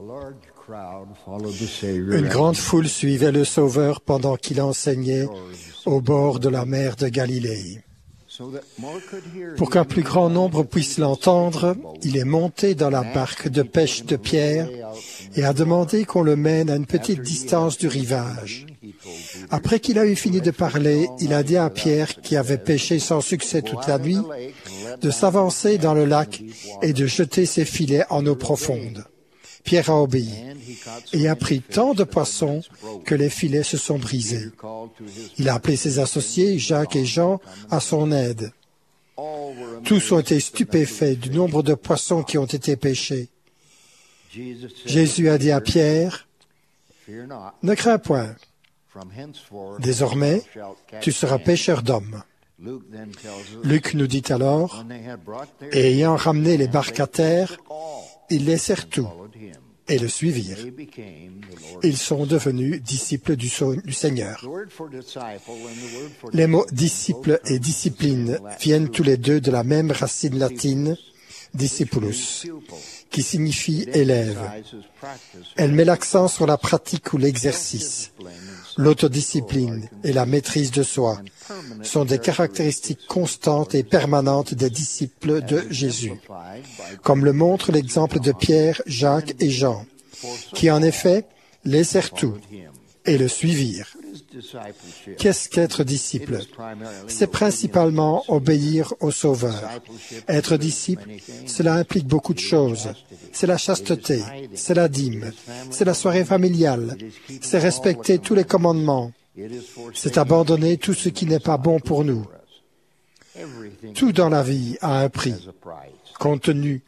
Une grande foule suivait le Sauveur pendant qu'il enseignait au bord de la mer de Galilée. Pour qu'un plus grand nombre puisse l'entendre, il est monté dans la barque de pêche de Pierre et a demandé qu'on le mène à une petite distance du rivage. Après qu'il a eu fini de parler, il a dit à Pierre, qui avait pêché sans succès toute la nuit, de s'avancer dans le lac et de jeter ses filets en eau profonde. Pierre a obéi et a pris tant de poissons que les filets se sont brisés. Il a appelé ses associés, Jacques et Jean, à son aide. Tous ont été stupéfaits du nombre de poissons qui ont été pêchés. Jésus a dit à Pierre, « Ne crains point. Désormais, tu seras pêcheur d'hommes. » Luc nous dit alors, « Et ayant ramené les barques à terre, ils laissèrent tout et le suivirent. Ils sont devenus disciples du Seigneur. » Les mots « disciple » et « discipline » viennent tous les deux de la même racine latine, « discipulus », qui signifie « élève ». Elle met l'accent sur la pratique ou l'exercice. L'autodiscipline et la maîtrise de soi sont des caractéristiques constantes et permanentes des disciples de Jésus, comme le montre l'exemple de Pierre, Jacques et Jean, qui en effet laissèrent tout et le suivirent. Qu'est-ce qu'être disciple? C'est principalement obéir au Sauveur. Être disciple, cela implique beaucoup de choses. C'est la chasteté, c'est la dîme, c'est la soirée familiale, c'est respecter tous les commandements, c'est abandonner tout ce qui n'est pas bon pour nous. Tout dans la vie a un prix, compte tenu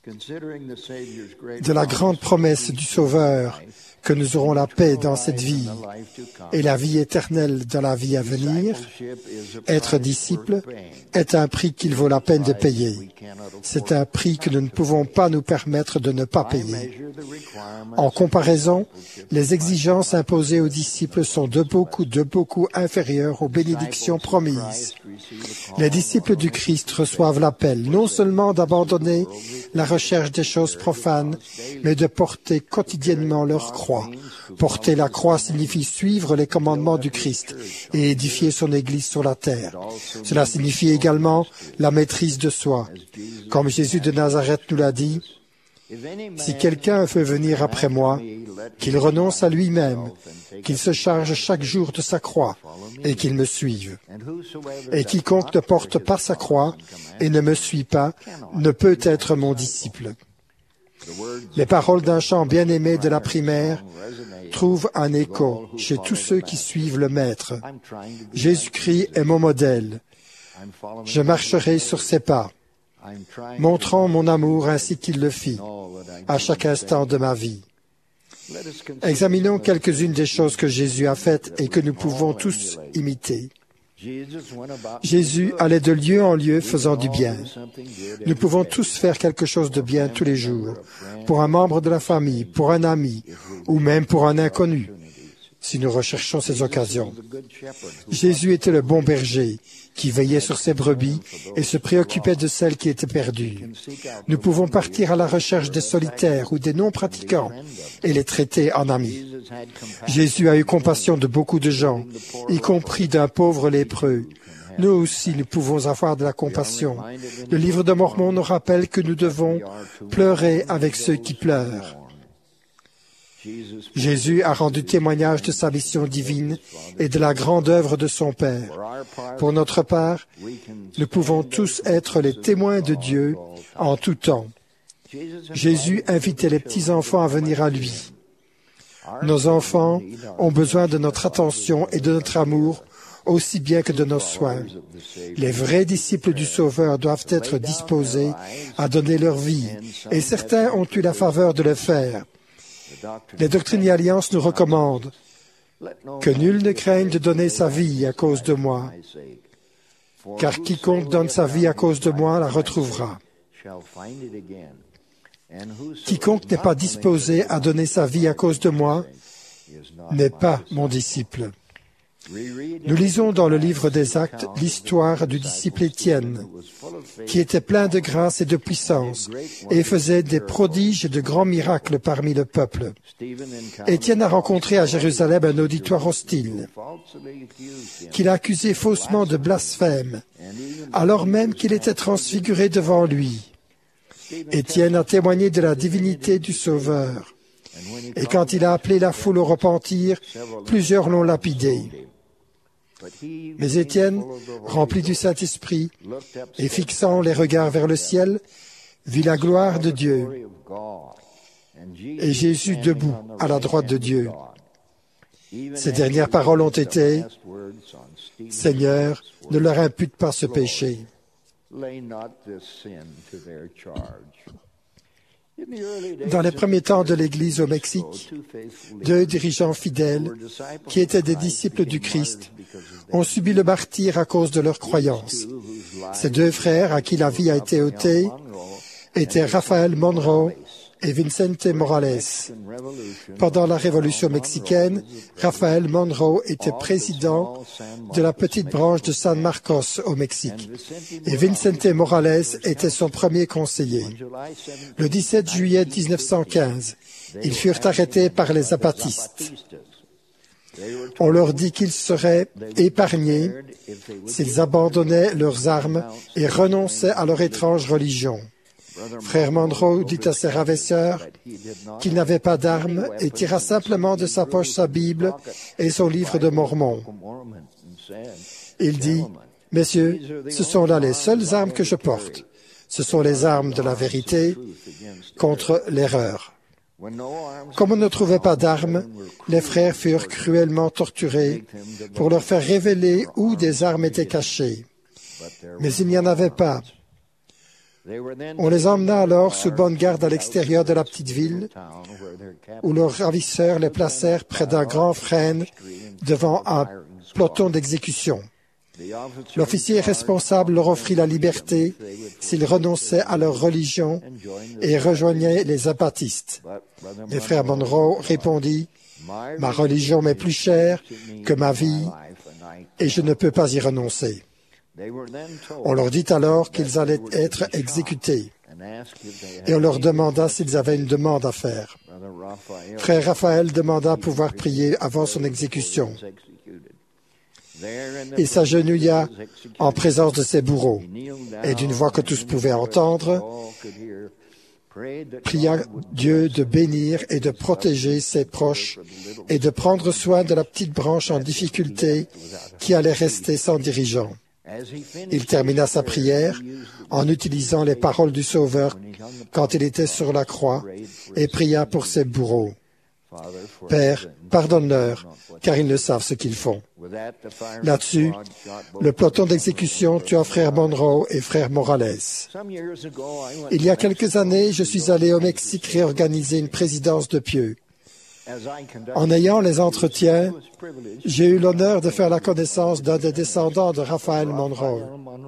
de la grande promesse du Sauveur que nous aurons la paix dans cette vie et la vie éternelle dans la vie à venir. Être disciple est un prix qu'il vaut la peine de payer. C'est un prix que nous ne pouvons pas nous permettre de ne pas payer. En comparaison, les exigences imposées aux disciples sont de beaucoup inférieures aux bénédictions promises. Les disciples du Christ reçoivent l'appel non seulement d'abandonner la recherche des choses profanes, mais de porter quotidiennement leur croix. Porter la croix signifie suivre les commandements du Christ et édifier son Église sur la terre. Cela signifie également la maîtrise de soi. Comme Jésus de Nazareth nous l'a dit, « Si quelqu'un veut venir après moi, qu'il renonce à lui-même, qu'il se charge chaque jour de sa croix et qu'il me suive. Et quiconque ne porte pas sa croix et ne me suit pas ne peut être mon disciple. » Les paroles d'un chant bien-aimé de la primaire trouvent un écho chez tous ceux qui suivent le Maître. Jésus-Christ est mon modèle. Je marcherai sur ses pas, montrant mon amour ainsi qu'il le fit à chaque instant de ma vie. Examinons quelques-unes des choses que Jésus a faites et que nous pouvons tous imiter. Jésus allait de lieu en lieu faisant du bien. Nous pouvons tous faire quelque chose de bien tous les jours, pour un membre de la famille, pour un ami, ou même pour un inconnu, si nous recherchons ces occasions. Jésus était le bon berger, qui veillait sur ses brebis et se préoccupait de celles qui étaient perdues. Nous pouvons partir à la recherche des solitaires ou des non-pratiquants et les traiter en amis. Jésus a eu compassion de beaucoup de gens, y compris d'un pauvre lépreux. Nous aussi, nous pouvons avoir de la compassion. Le livre de Mormon nous rappelle que nous devons pleurer avec ceux qui pleurent. Jésus a rendu témoignage de sa mission divine et de la grande œuvre de son Père. Pour notre part, nous pouvons tous être les témoins de Dieu en tout temps. Jésus invitait les petits-enfants à venir à lui. Nos enfants ont besoin de notre attention et de notre amour aussi bien que de nos soins. Les vrais disciples du Sauveur doivent être disposés à donner leur vie, et certains ont eu la faveur de le faire. Les Doctrines et Alliances nous recommandent que nul ne craigne de donner sa vie à cause de moi, car quiconque donne sa vie à cause de moi la retrouvera. Quiconque n'est pas disposé à donner sa vie à cause de moi n'est pas mon disciple. Nous lisons dans le livre des Actes l'histoire du disciple Étienne, qui était plein de grâce et de puissance, et faisait des prodiges et de grands miracles parmi le peuple. Étienne a rencontré à Jérusalem un auditoire hostile, qui l'a accusé faussement de blasphème, alors même qu'il était transfiguré devant lui. Étienne a témoigné de la divinité du Sauveur, et quand il a appelé la foule au repentir, plusieurs l'ont lapidé. Mais Étienne, rempli du Saint-Esprit et fixant les regards vers le ciel, vit la gloire de Dieu et Jésus debout à la droite de Dieu. Ces dernières paroles ont été « Seigneur, ne leur impute pas ce péché ». Dans les premiers temps de l'Église au Mexique, 2 dirigeants fidèles, qui étaient des disciples du Christ, ont subi le martyre à cause de leur croyance. Ces 2 frères à qui la vie a été ôtée étaient Raphaël Monroe et Vicente Morales. Pendant la Révolution mexicaine, Raphaël Monroe était président de la petite branche de San Marcos au Mexique et Vicente Morales était son premier conseiller. Le 17 juillet 1915, ils furent arrêtés par les zapatistes. On leur dit qu'ils seraient épargnés s'ils abandonnaient leurs armes et renonçaient à leur étrange religion. Frère Monroe dit à ses ravisseurs qu'il n'avait pas d'armes et tira simplement de sa poche sa Bible et son livre de Mormon. Il dit, « Messieurs, ce sont là les seules armes que je porte. Ce sont les armes de la vérité contre l'erreur. » Comme on ne trouvait pas d'armes, les frères furent cruellement torturés pour leur faire révéler où des armes étaient cachées. Mais il n'y en avait pas. On les emmena alors sous bonne garde à l'extérieur de la petite ville, où leurs ravisseurs les placèrent près d'un grand frêne devant un peloton d'exécution. L'officier responsable leur offrit la liberté s'ils renonçaient à leur religion et rejoignaient les zapatistes. Mais frère Monroe répondit, « Ma religion m'est plus chère que ma vie et je ne peux pas y renoncer. » On leur dit alors qu'ils allaient être exécutés et on leur demanda s'ils avaient une demande à faire. Frère Raphaël demanda à pouvoir prier avant son exécution. Il s'agenouilla en présence de ses bourreaux et d'une voix que tous pouvaient entendre, pria Dieu de bénir et de protéger ses proches et de prendre soin de la petite branche en difficulté qui allait rester sans dirigeant. Il termina sa prière en utilisant les paroles du Sauveur quand il était sur la croix et pria pour ses bourreaux. « Père, pardonne-leur, car ils ne savent ce qu'ils font. » Là-dessus, le peloton d'exécution tua frère Monroe et frère Morales. Il y a quelques années, je suis allé au Mexique réorganiser une présidence de pieux. En ayant les entretiens, j'ai eu l'honneur de faire la connaissance d'un des descendants de Raphaël Monroe.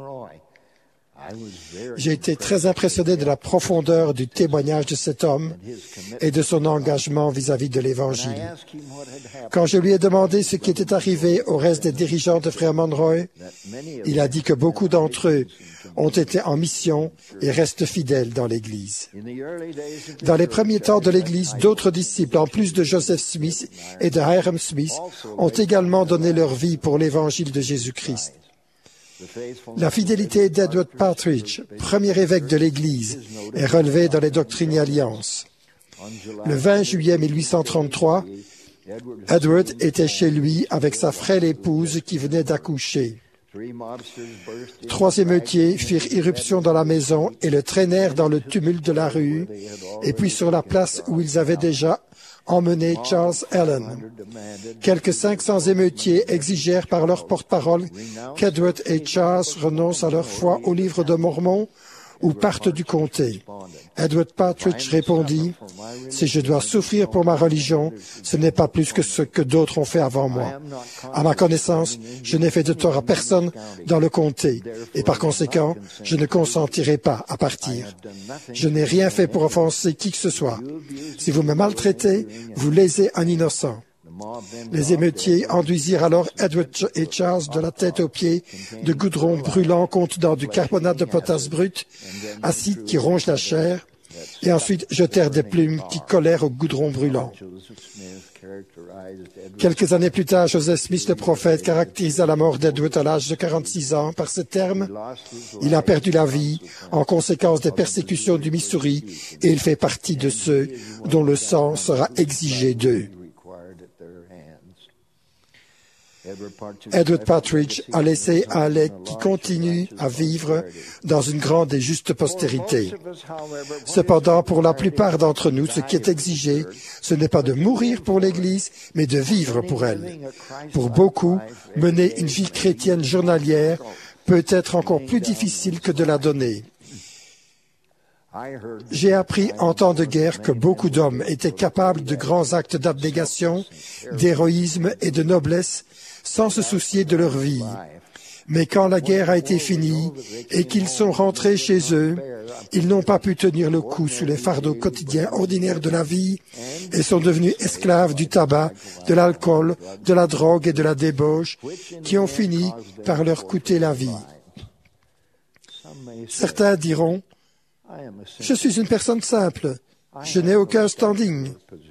J'ai été très impressionné de la profondeur du témoignage de cet homme et de son engagement vis-à-vis de l'Évangile. Quand je lui ai demandé ce qui était arrivé au reste des dirigeants de Frère Monroe, il a dit que beaucoup d'entre eux ont été en mission et restent fidèles dans l'Église. Dans les premiers temps de l'Église, d'autres disciples, en plus de Joseph Smith et de Hiram Smith, ont également donné leur vie pour l'Évangile de Jésus-Christ. La fidélité d'Edward Partridge, premier évêque de l'Église, est relevée dans les Doctrines et Alliances. Le 20 juillet 1833, Edward était chez lui avec sa frêle épouse qui venait d'accoucher. 3 émeutiers firent irruption dans la maison et le traînèrent dans le tumulte de la rue, et puis sur la place où ils avaient déjà emmené Charles Allen. Quelques 500 émeutiers exigèrent par leur porte-parole qu'Edward et Charles renoncent à leur foi au livre de Mormon ou partent du comté. Edward Partridge répondit, « Si je dois souffrir pour ma religion, ce n'est pas plus que ce que d'autres ont fait avant moi. À ma connaissance, je n'ai fait de tort à personne dans le comté, et par conséquent, je ne consentirai pas à partir. Je n'ai rien fait pour offenser qui que ce soit. Si vous me maltraitez, vous lésez un innocent. Les émeutiers enduisirent alors Edward et Charles de la tête aux pieds de goudron brûlant contenant du carbonate de potasse brut, acide qui ronge la chair, et ensuite jetèrent des plumes qui collèrent au goudron brûlant. Quelques années plus tard, Joseph Smith, le prophète, caractérisa la mort d'Edward à l'âge de 46 ans par ce terme. Il a perdu la vie en conséquence des persécutions du Missouri et il fait partie de ceux dont le sang sera exigé d'eux. Edward Partridge a laissé un legs qui continue à vivre dans une grande et juste postérité. Cependant, pour la plupart d'entre nous, ce qui est exigé, ce n'est pas de mourir pour l'Église, mais de vivre pour elle. Pour beaucoup, mener une vie chrétienne journalière peut être encore plus difficile que de la donner. J'ai appris en temps de guerre que beaucoup d'hommes étaient capables de grands actes d'abnégation, d'héroïsme et de noblesse sans se soucier de leur vie. Mais quand la guerre a été finie et qu'ils sont rentrés chez eux, ils n'ont pas pu tenir le coup sous les fardeaux quotidiens ordinaires de la vie et sont devenus esclaves du tabac, de l'alcool, de la drogue et de la débauche qui ont fini par leur coûter la vie. Certains diront, « Je suis une personne simple, je n'ai aucun standing,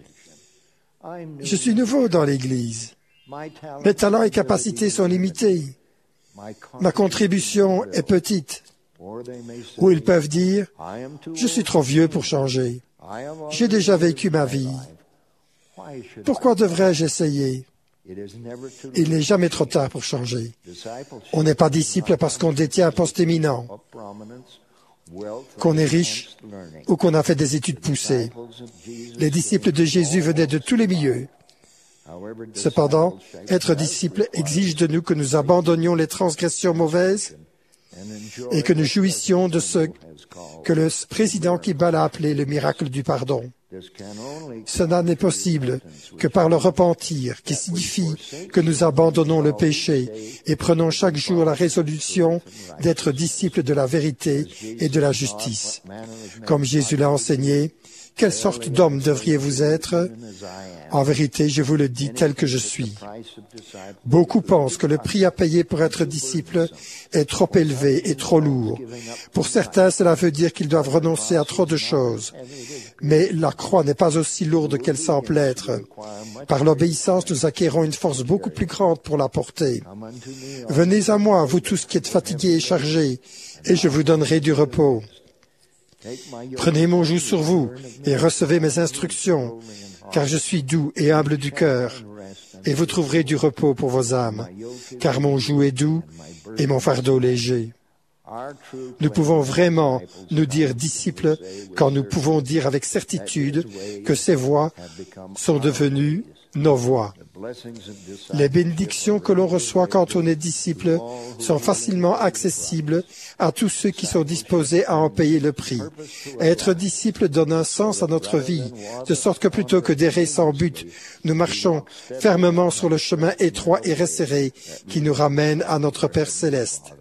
je suis nouveau dans l'Église. Mes talents et capacités sont limités. Ma contribution est petite. » Ou ils peuvent dire, « Je suis trop vieux pour changer. J'ai déjà vécu ma vie. Pourquoi devrais-je essayer ?» Il n'est jamais trop tard pour changer. On n'est pas disciple parce qu'on détient un poste éminent, qu'on est riche ou qu'on a fait des études poussées. Les disciples de Jésus venaient de tous les milieux. Cependant, être disciple exige de nous que nous abandonnions les transgressions mauvaises et que nous jouissions de ce que le président Kimball a appelé le miracle du pardon. Cela n'est possible que par le repentir, qui signifie que nous abandonnons le péché et prenons chaque jour la résolution d'être disciples de la vérité et de la justice. Comme Jésus l'a enseigné, quelle sorte d'homme devriez-vous être? En vérité, je vous le dis tel que je suis. Beaucoup pensent que le prix à payer pour être disciple est trop élevé et trop lourd. Pour certains, cela veut dire qu'ils doivent renoncer à trop de choses. Mais la croix n'est pas aussi lourde qu'elle semble être. Par l'obéissance, nous acquérons une force beaucoup plus grande pour la porter. Venez à moi, vous tous qui êtes fatigués et chargés, et je vous donnerai du repos. Prenez mon joug sur vous et recevez mes instructions, car je suis doux et humble du cœur, et vous trouverez du repos pour vos âmes, car mon joug est doux et mon fardeau léger. Nous pouvons vraiment nous dire disciples quand nous pouvons dire avec certitude que ces voies sont devenues nos voies. Les bénédictions que l'on reçoit quand on est disciple sont facilement accessibles à tous ceux qui sont disposés à en payer le prix. Être disciple donne un sens à notre vie, de sorte que plutôt que d'errer sans but, nous marchons fermement sur le chemin étroit et resserré qui nous ramène à notre Père céleste.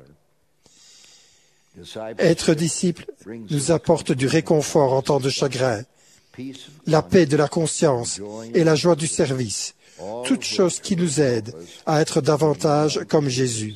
Être disciple nous apporte du réconfort en temps de chagrin, la paix de la conscience et la joie du service, toutes choses qui nous aident à être davantage comme Jésus.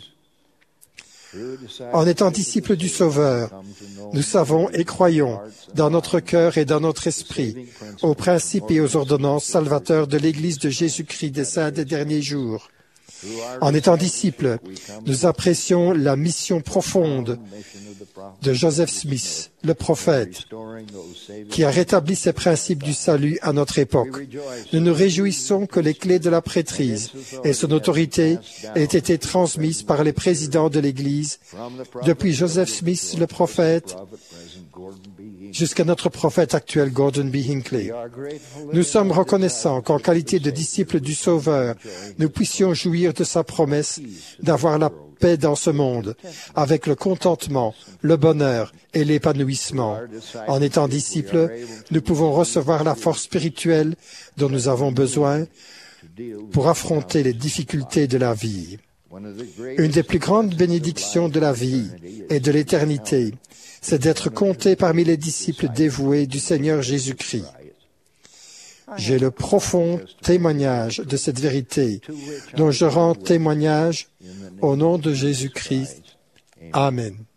En étant disciples du Sauveur, nous savons et croyons dans notre cœur et dans notre esprit aux principes et aux ordonnances salvateurs de l'Église de Jésus-Christ des saints des derniers jours. En étant disciples, nous apprécions la mission profonde de Joseph Smith, le prophète, qui a rétabli ces principes du salut à notre époque. Nous nous réjouissons que les clés de la prêtrise et son autorité aient été transmises par les présidents de l'Église, depuis Joseph Smith, le prophète, jusqu'à notre prophète actuel, Gordon B. Hinckley. Nous sommes reconnaissants qu'en qualité de disciples du Sauveur, nous puissions jouir de sa promesse d'avoir la paix dans ce monde, avec le contentement, le bonheur et l'épanouissement. En étant disciples, nous pouvons recevoir la force spirituelle dont nous avons besoin pour affronter les difficultés de la vie. Une des plus grandes bénédictions de la vie et de l'éternité, c'est d'être compté parmi les disciples dévoués du Seigneur Jésus-Christ. J'ai le profond témoignage de cette vérité dont je rends témoignage au nom de Jésus-Christ. Amen.